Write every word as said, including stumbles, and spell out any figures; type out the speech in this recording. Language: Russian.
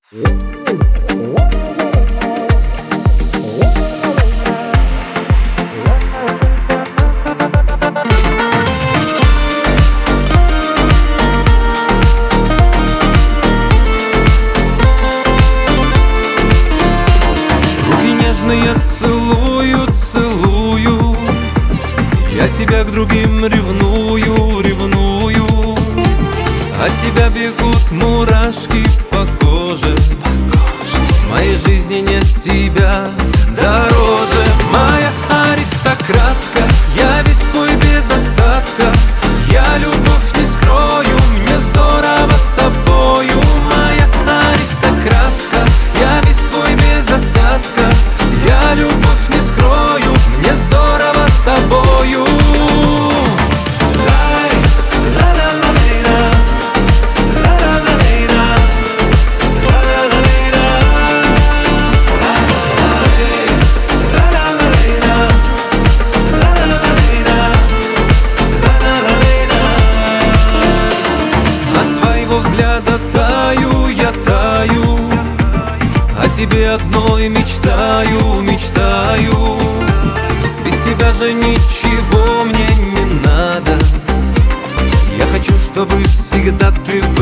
Я целую, целую, я тебя к другим ревную, ревную. От тебя бегут мурашки по коже, в моей жизни нет тебя дороже. Моя аристократка, я весь твой без остатка. Я любовь не скрою, мне здорово с тобою. Моя аристократка, я весь твой без остатка. Я любовь не скрою, мне здорово с тобою. От твоего взгляда таю, я таю, о тебе одной мечтаю, мечтаю. Без тебя же ничего мне не надо. Я хочу, чтобы всегда ты